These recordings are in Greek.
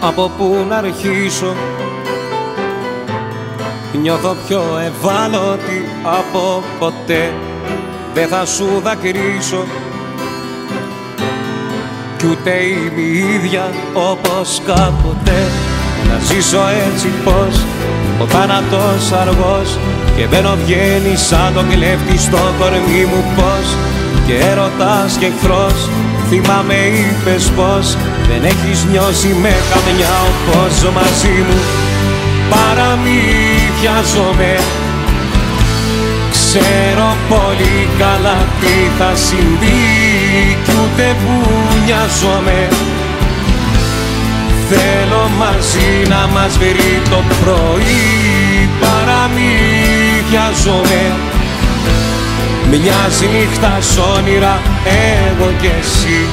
Από πού να αρχίσω, νιώθω πιο ευάλωτη από ποτέ. Δεν θα σου δακρύσω κι ούτε είμαι η ίδια όπως κάποτε. Να ζήσω έτσι πως ο θάνατος αργός και μπαίνω βγαίνει σαν το κλέφτη στο κορμί μου πως. Και έρωτας και εχθρός, θυμάμαι είπες πως δεν έχεις νιώσει με καμιά όπως ζω μαζί μου. Παραμύθια ζώμαι, ξέρω πολύ καλά τι θα συμβεί κι ούτε που νοιάζομαι. Θέλω μαζί να μας βρει το πρωί. Παραμύθια ζώμαι, μοιάζει νύχτα σ' όνειρα εγώ κι εσύ.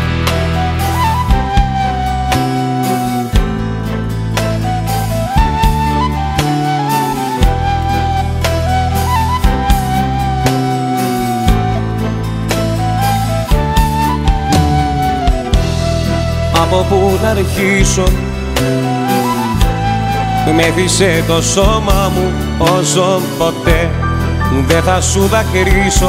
Από πού να αρχίσω, με έθισε το σώμα μου όσο ποτέ. Δεν θα σου δακρύσω,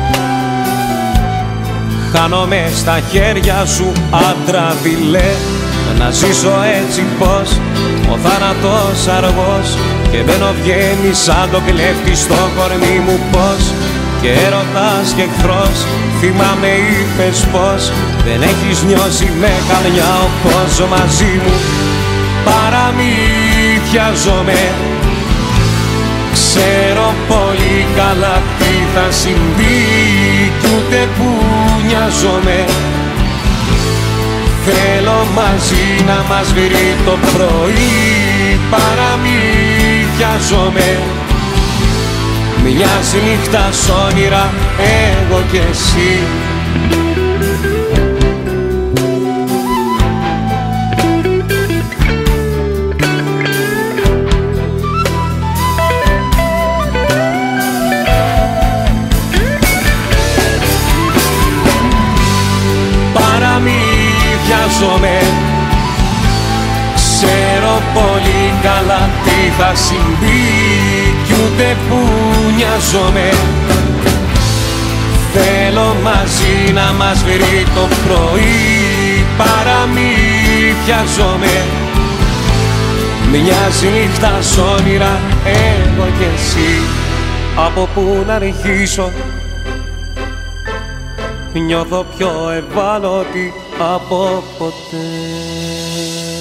χάνομαι στα χέρια σου άντρα δειλέ. Να ζήσω έτσι πως ο θάνατος αργός και μπαίνω βγαίνει σαν το κλέφτη στο κορμί μου πως. Και έρωτας και εχθρός, θυμάμαι είπες πως δεν έχεις νιώσει με καμιά όπως ζω μαζί μου. Παραμύθια ζώμαι, ξέρω πολύ καλά τι θα συμβεί κι ούτε που νοιάζομαι. Θέλω μαζί να μας βρει το πρωί. Παραμύθια ζώμαι, μοιάζει νύχτα σ' όνειρα εγώ κι εσύ. Παραμύθια ζώμαι, ξέρω πολύ καλά τι θα συμβεί κι ούτε που νοιάζομαι. Θέλω μαζί να μας βρει το πρωί. Παραμύθια ζώμαι, μοιάζει νύχτα σ' όνειρα εγώ κι εσύ. Από πού να αρχίσω, νιώθω πιο ευάλωτη από ποτέ.